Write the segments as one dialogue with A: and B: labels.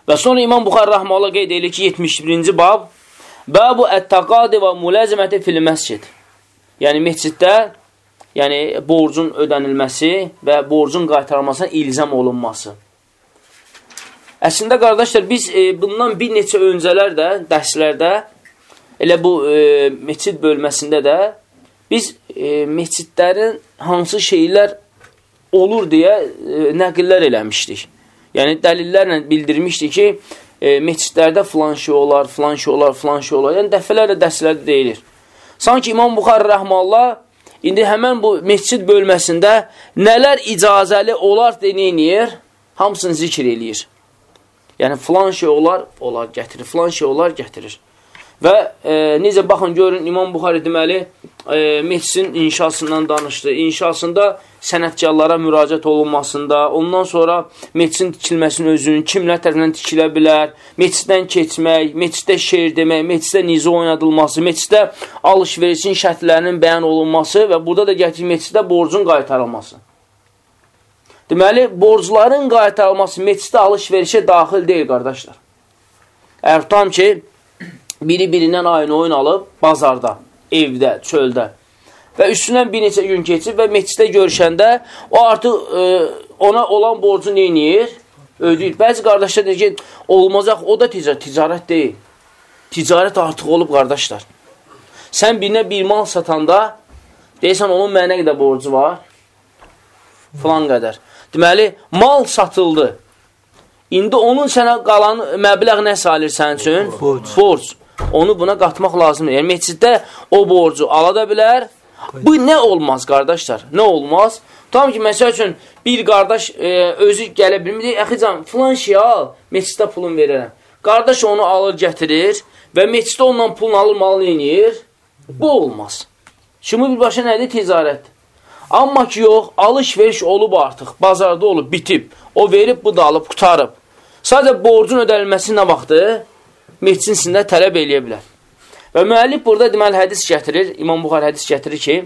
A: Və sonra İmam Buxari rəhməhullah qeyd edir ki, 71-ci bab, Bəbu ət-təqadi və müləziməti fil məscid. Yəni, mesciddə borcun ödənilməsi və borcun qaytarılmasına ilzam olunması. Əslində, qardaşlar, biz bundan bir neçə öncələr də, dərslərdə, elə bu mescid bölməsində də, biz mescidlərin hansı şeylər olur deyə nəqillər eləmişdik. Yəni, dəlillərlə bildirmişdik ki, mescidlərdə filan şey olar, filan şey olar, filan şey olar. Yəni, dəfələrlə dərslərdə deyilir. Sanki İmam Buxari rəhməhullah indi həmən bu mescid bölməsində nələr icazəli olar denəyir, hamısını zikr eləyir. Yəni, filan şey olar, gətirir, filan şey olar, gətirir. Və necə baxın, görün, İmam Buxari deməli, mescidin inşasından danışdı. İnşasında sənətkarlara müraciət olunmasında, ondan sonra mescidin tikilməsinin özünün kimlər tərəfindən tikilə bilər, mesciddən keçmək, mesciddə şeir demək, mesciddə nizə oynadılması, mesciddə alış-verişin şərtlərinin bəyan olunması və burada da gətirir mesciddə borcun qaytarılması. Deməli, borcların qaytarılması mesciddə alış-verişə daxil deyil, qardaşlar. Əgər tutam ki, biri-birindən ayın oyun alıb, bazarda, evdə, çöldə və üstündən bir neçə gün keçib və mesciddə görüşəndə o artıq ona olan borcu neyiniyir? Ödəyir. Bəzi qardaşlar deyir ki, olmayacaq, o da ticarət deyil. Ticarət artıq olub, qardaşlar. Sən birinə bir mal satanda, deyirsən, onun mənə qədər borcu var, filan qədər. Deməli, mal satıldı. İndi onun sənə qalan məbləğ nə salir sənin üçün? Borc. Onu buna qatmaq lazımdır. Yəni, mesciddə o borcu alada bilər. Bu nə olmaz, qardaşlar? Nə olmaz? Tam ki, məsəl üçün, bir qardaş özü gələ bilmir, deyir, əxican, filan şey al, mesciddə pulun verərəm. Qardaş onu alır, gətirir və mesciddə ondan pulunu alır, malını yenir. Bu olmaz. Şimdi birbaşa nədir? Ticarət. Amma ki, yox, alış-veriş olub artıq, bazarda olub, bitib. O verib, bu da alıb, qutarıb. Sadəcə borcun ödənilməsi nə vaxtdır? Mescidin içində tələb eləyə bilər. Və müəllif burada deməli hədis gətirir, İmam Buxari hədis gətirir ki,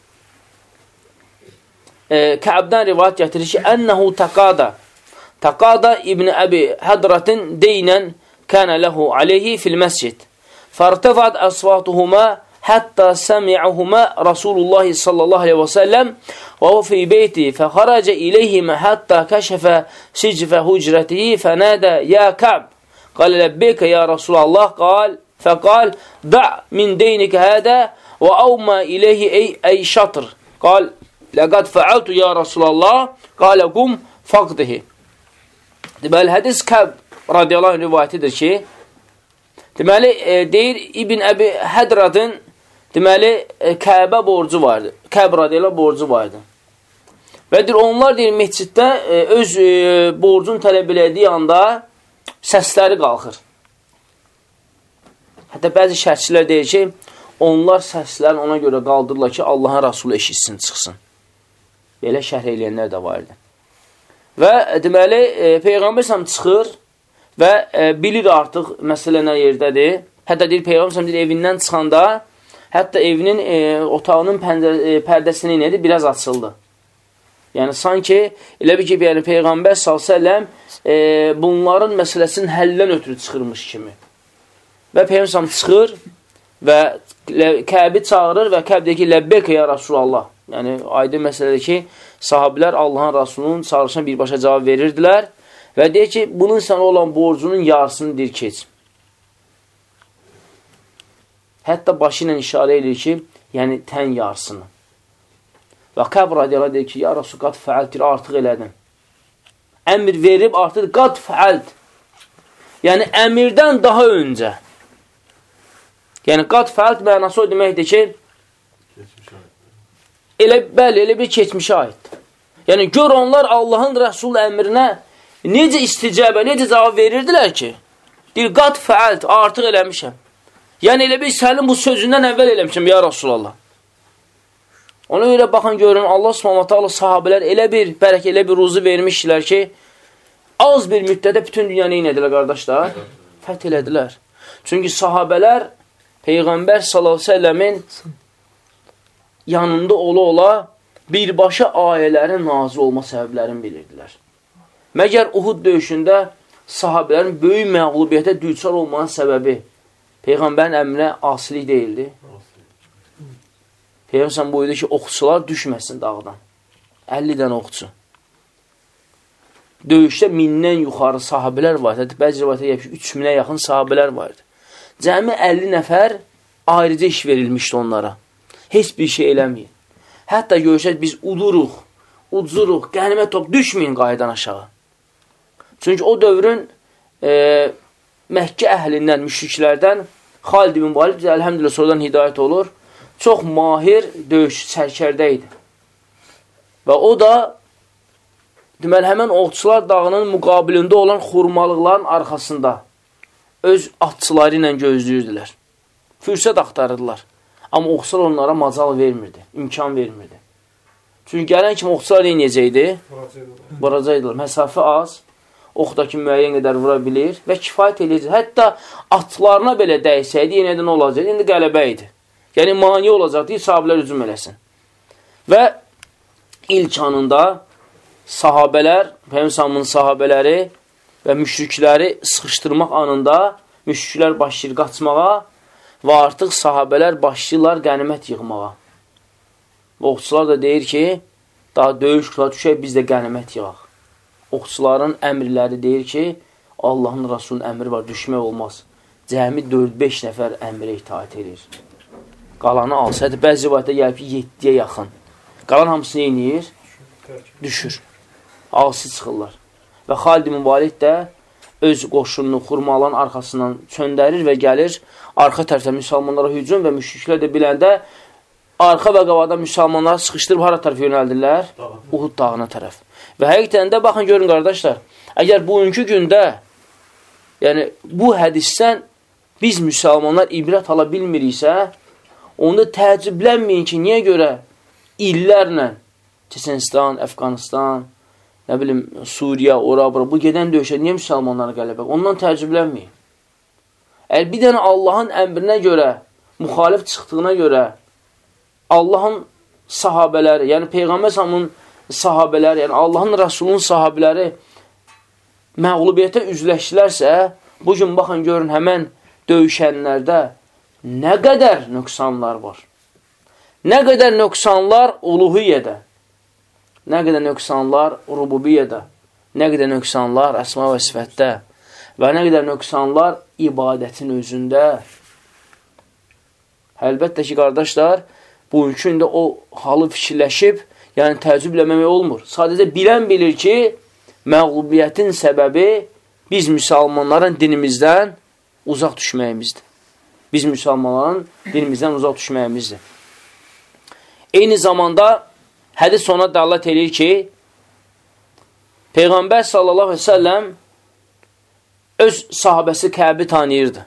A: Kəbdən rivayət gətirir ki, Ənəhu təqada İbn Əbi Hədratin deynən kənə ləhu aleyhi fil məscid. Fərtəfət əsvatuhuma həttə səmi'uhuma Rasulullah sallallahu aleyhi və səlləm və o fi beyti fəxarəcə iləyhimə həttə kəşəfə sicfə hücrətihi fənədə yə Kəb. قال لبيك يا رسول الله فقال دع من دينك هذا وأومى إليه أي شطر قال لقد فعلت يا رسول الله قال قم فقده. Deməli, hədis Kəb radiyallahu anh rivayətidir ki, deməli, deyir İbn Əbi Hədradın deməli, Kəbə borcu vardı. Kəb radiyallahu borcu vardı. Və deyir, onlar deyir, mesciddə öz borcunu tələb elədiyi anda səsləri qalxır. Hətta bəzi şərhçilər deyir ki, onlar səslərini ona görə qaldırırlar ki, Allahın Rasulü eşitsin, çıxsın. Belə şərh eləyənlər də var idi. Və deməli, Peyğəmbər səhəm çıxır və bilir artıq məsələ nə yerdədir. Hətta deyir, Peyğəmbər səhəm evindən çıxanda, hətta evinin otağının pərdəsini nədir? Biraz açıldı. Yəni, sanki, elə bir ki, Peyğəmbər s.ə.v bunların məsələsinin həldən ötürü çıxırmış kimi. Və Peyğəmbər çıxır və Kəbi çağırır və Kəb deyir ki, Ləbbəkə ya Rasulallah. Yəni, aydın məsələdir ki, sahabilər Allahın Rasulunun çağırışına birbaşa cavab verirdilər və deyir ki, bunun sənə olan borcunun yarısını deyir keç. Hətta başı ilə işarə edir ki, yəni tən yarısını. Və Kəb radiyallahu deyir ki, ya Rasul, qad fəaldir, artıq elədin. Əmir verib artıq, qad fəald. Yəni, əmirdən daha öncə. Yəni, qad fəald mənası o deməkdir ki, elə bir keçmişə aiddir. Yəni, gör onlar Allahın Rəsul əmrinə necə isticabə, necə cavab verirdilər ki, deyir, qad fəald, artıq eləmişəm. Yəni, elə bir sənin bu sözündən əvvəl eləmişəm, ya Rasulallah. Ona görə baxın, görün, Allah s.ə.v. sahabələr elə bir bərək, elə bir ruzu vermişdilər ki, az bir müddədə bütün dünyanı neynədilər, qardaşlar? Fəth elədilər. Çünki sahabələr Peyğəmbər s.ə.v-in yanında ola-ola birbaşa ayələrin nazil olma səbəblərini bilirdilər. Məgər Uhud döyüşündə sahabələrin böyük məğlubiyyətə düçar olmanın səbəbi Peyğəmbərin əmrinə asilik deyildi. Peyğəmbər buyurdu ki, oxçular düşməsin dağdan. 50 dənə oxçu. Döyüşdə 1000-dən yuxarı sahabələr var. Bəzi rivayətə gəlir ki, 3000-ə yaxın sahabələr vardı. Cəmi 50 nəfər ayrıca iş verilmişdi onlara. Heç bir şey eləməyin. Hətta görüşək biz uduruq, qənimət top, düşməyin qayıdan aşağı. Çünki o dövrün Məkkə əhlindən, müşriklərdən Xalid ibn Valid, əlhəmdülillah sonradan hidayət olur, çox mahir döyüş sərkərdə idi. Və o da deməli, həmən Oxçular dağının müqabilində olan xurmalıqların arxasında öz atçıları ilə gözləyirdilər. Fürsət axtarırdılar. Amma Oxçular onlara macal vermirdi, imkan vermirdi. Çünki gələn kimi Oxçular neyəcəkdi? Vuracaqdılar. Məsafə az, oxdakı müəyyən qədər vura bilir və kifayət edəcək. Hətta atlarına belə dəysəydi, yenə də nə olacaq? İndi qələbə idi. Yəni, mani olacaqdı, sahabələr hücum eləsin. Və ilk anında sahabələr, Peyğəmbərin sahabələri və müşrikləri sıxışdırmaq anında müşriklər başlayır qaçmağa və artıq sahabələr başlayırlar qənimət yığmağa. Oxçular da deyir ki, daha döyüş qıla düşək, biz də qənimət yığaq. Oxçuların əmrləri deyir ki, Allahın Rasulunun əmri var, düşmək olmaz. Cəmi 4-5 nəfər əmrə itaət edir. Qalanı alsaydı, bəzi rivayətdə gəlib ki, 7-yə yaxın. Qalan hamısı neyinir? Düşür. Ağsı çıxırlar. Və Xalid ibn Valid də öz qoşununu xurmaların arxasından çöndərir və gəlir arxa tərəfdə müsəlmanlara hücum və müşriklər də biləndə arxa və qavada müsəlmanları sıxışdırıb hara tərəf yönəldirlər? Uhud dağına tərəf. Və həqiqətən də, baxın, görün qardaşlar, əgər bugünkü gündə, yəni bu hədisdən biz müsəlmanlar ibrət ala bilmiriksə, onda təəccüblənməyin ki, niyə görə illərlə Çeçenistan, Əfqanistan, nə bilim, Suriya, ora-bura, bu gedən döyüşə niyə müsəlmanlara qələbə? Ondan təəccüblənməyin. Əgər bir dənə Allahın əmrinə görə, müxalif çıxdığına görə, Allahın sahabələri, yəni Peyğəmbər sallallahu sahabələri, yəni Allahın Rasulunun sahabələri məğlubiyyətə üzləşdilərsə, bugün baxın, görün, həmən döyüşənlərdə nə qədər nöqsanlar var. Nə qədər nöqsanlar uluhiyyədə, nə qədər nöqsanlar rububiyyədə, nə qədər nöqsanlar əsma və sifətdə və nə qədər nöqsanlar ibadətin özündə. Əlbəttə ki, qardaşlar, bugünkü gündə o halı fikirləşib, yəni təəccübləməmək olmur. Sadəcə bilən bilir ki, məğlubiyyətin səbəbi biz müsəlmanların dinimizdən uzaq düşməyimizdir. Biz müsəlmanların dinimizdən uzaq düşməyimizdir. Eyni zamanda hədis ona dəlalət edir ki, Peyğəmbər sallallahu aleyhi ve sellem öz sahabəsi Kəbi tanıyırdı.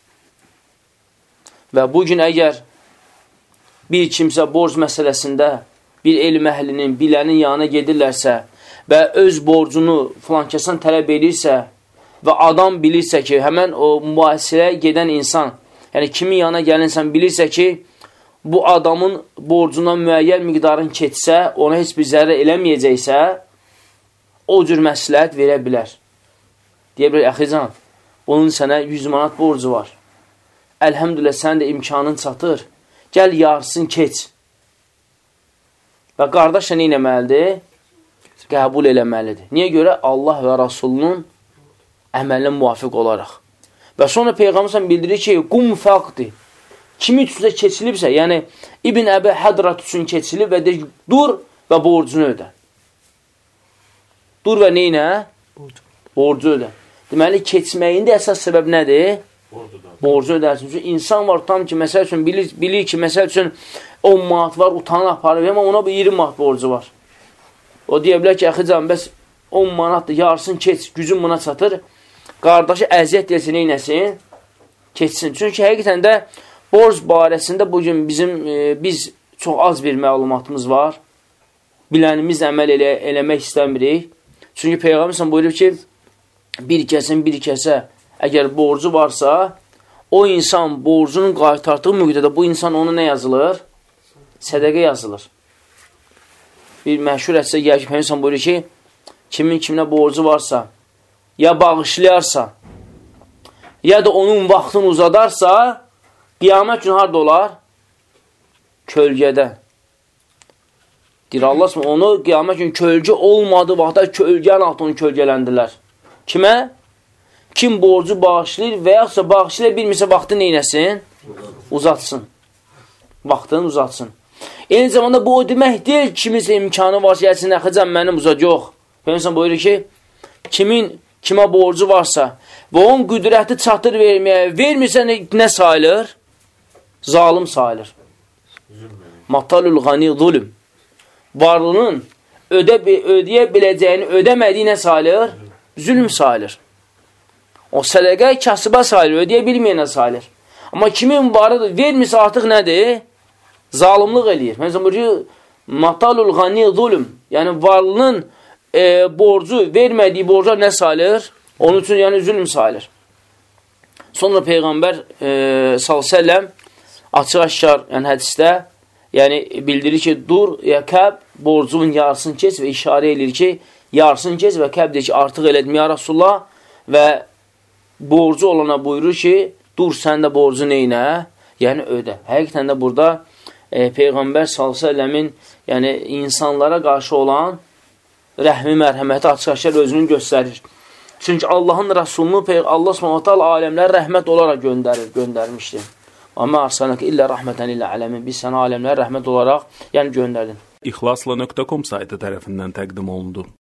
A: Və bugün əgər bir kimsə borc məsələsində bir elm əhlinin, bilənin yanına gedirlərsə və öz borcunu filankəsən tələb edirsə və adam bilirsə ki, həmən o mübahisəyə gedən insan, yəni kimin yanına gəlinsən bilirsə ki, bu adamın borcuna müəyyən miqdarın keçsə, ona heç bir zərrə eləməyəcəksə, o cür məsləhət verə bilər. Deyə bilər, əxican, onun sənə 100 manat borcu var. Əlhəmdülə, sən də imkanın çatır. Gəl, yarısın, keç. Və qardaşla nə eləməlidir? Qəbul eləməlidir. Niyə görə? Allah və Rasulunun əməlinə müvafiq olaraq. Və sonra Peyğəmbər bildirir ki, qum fəqdir. Kimi üçündə keçilibsə, yəni İbn Əbi Hədrat üçün keçilib və deyir, dur və borcunu ödə. Dur və neynə? Borcu ödə. Deməli, keçməyində əsas səbəb nədir? Borcu ödərsin. Çünki insan var, tam ki, məsəl üçün, bilir ki, məsəl üçün 10 manat var, utanı aparır, amma ona 20 manat borcu var. O deyə bilər ki, əxican, bəs 10 manatdır, yarısın, keç, gücün buna çatır. Qardaşı əziyyət deyilsin, neynəsin? Keçsin. Çünki həqiqətən də borc barəsində bugün biz çox az bir məlumatımız var. Bilənimiz əməl eləmək istəmirik. Çünki Peyğəmbər buyurur ki, bir kəsə əgər borcu varsa, o insan borcunun qaytardığı müqdədə bu insan ona nə yazılır? Sədəqə yazılır. Bir məşhur hədisdə gəlir ki, Peyğəmbər buyurur ki, kimin kiminə borcu varsa ya bağışlayarsa, ya da onun vaxtını uzadarsa, qiyamət günü harada olar? Kölgədə. Deyir Allah onu qiyamət günü kölgə olmadığı vaxtda kölgənin altını kölgələndilər. Kimə? Kim borcu bağışlayır və yaxudsa bağışlayır bilmirsə vaxtı neynəsin? Uzatsın. Vaxtını uzatsın. Eyni zamanda bu o demək deyil, kiminsə imkanı varsa, gəlsin, əxəcəm mənim uzat, yox. Peyğəmbər buyurur ki, kimə borcu varsa və onun qüdrəti çatır verməyə, vermirsə nə sayılır? Zalim sayılır. Matalul qani zulüm. Varlının ödəyə biləcəyini ödəmədiyi nə sayılır? Zülm sayılır. O sədəqə kasıba sayılır, ödəyə bilməyənə sayılır. Amma kimin varıdır, vermirsə artıq nədir? Zalimlik eləyir. Məsələn, buyuruyor, matalul qani zulüm. Yəni, varlının borcu, vermədiyi borca nə sayılır? Onun üçün, yəni, zülm sayılır. Sonra Peyğəmbər s.ə.v açıq-aşkar, yəni hədisdə, yəni bildirir ki, dur, ya Kəb borcunun yarısını keç və işarə edir ki, yarısını keç və Kəb deyir ki, artıq elədim ya Rasulullah və borcu olana buyurur ki, dur, sən də borcu neynə? Yəni ödə. Həqiqətən də burada Peyğəmbər s.ə.v-in yəni insanlara qarşı olan rəhmi, mərhəməti açıq-aşkar özünü göstərir. Çünki Allahın Rəsulunu Allah s.ə.v aləmlər rəhmət olaraq göndərmişdir. Amma arsalnaka illə rəhmətən illə aləmin. Biz sənə aləmlər rəhmət olaraq yəni göndərdin.
B: İxlasla.com saytı tərəfindən təqdim olundu.